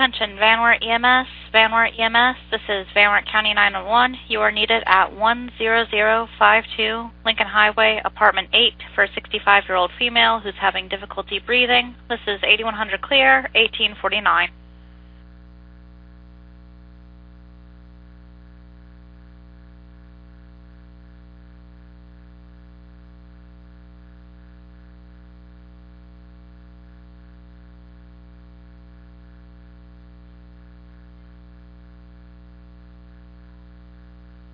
Attention, Van Wert EMS. Van Wert EMS, this is Van Wert County 911. You are needed at 10052 Lincoln Highway, Apartment 8, for a 65-year-old female who's having difficulty breathing. This is 8100 clear, 1849.